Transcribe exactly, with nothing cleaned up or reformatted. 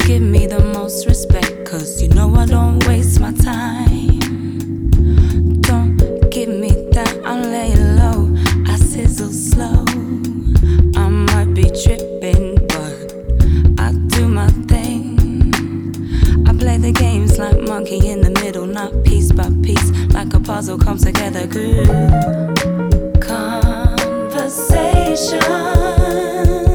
give me the most respect, cause you know I don't waste my time. Don't give me that, I'll lay low, I sizzle slow. I might be tripping, but I do my thing. I play the games like monkey in the middle, not piece by piece, like a puzzle comes together good. Conversation